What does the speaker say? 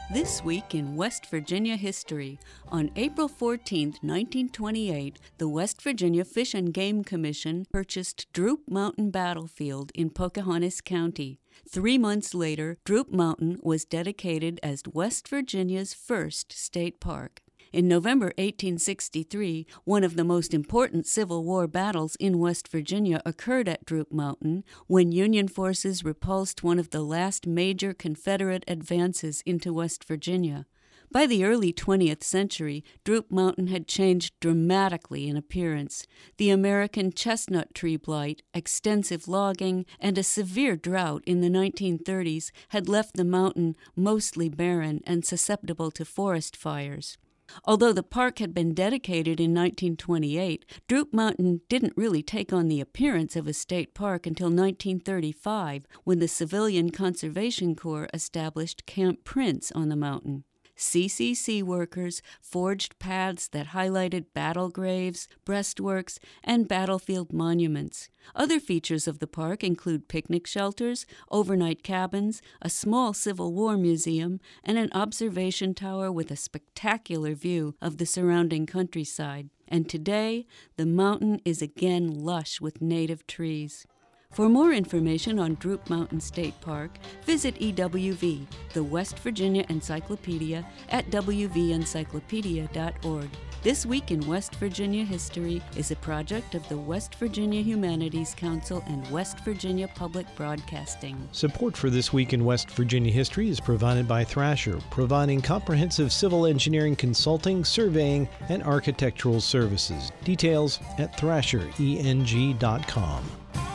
This week in West Virginia history, on April 14, 1928, the West Virginia Fish and Game Commission purchased Droop Mountain Battlefield in Pocahontas County. 3 months later, Droop Mountain was dedicated as West Virginia's first state park. In November 1863, one of the most important Civil War battles in West Virginia occurred at Droop Mountain when Union forces repulsed one of the last major Confederate advances into West Virginia. By the early 20th century, Droop Mountain had changed dramatically in appearance. The American chestnut tree blight, extensive logging, and a severe drought in the 1930s had left the mountain mostly barren and susceptible to forest fires. Although the park had been dedicated in 1928, Droop Mountain didn't really take on the appearance of a state park until 1935, when the Civilian Conservation Corps established Camp Prince on the mountain. CCC workers forged paths that highlighted battle graves, breastworks, and battlefield monuments. Other features of the park include picnic shelters, overnight cabins, a small Civil War museum, and an observation tower with a spectacular view of the surrounding countryside. And today, the mountain is again lush with native trees. For more information on Droop Mountain State Park, visit EWV, the West Virginia Encyclopedia, at wvencyclopedia.org. This Week in West Virginia History is a project of the West Virginia Humanities Council and West Virginia Public Broadcasting. Support for This Week in West Virginia History is provided by Thrasher, providing comprehensive civil engineering consulting, surveying, and architectural services. Details at thrashereng.com.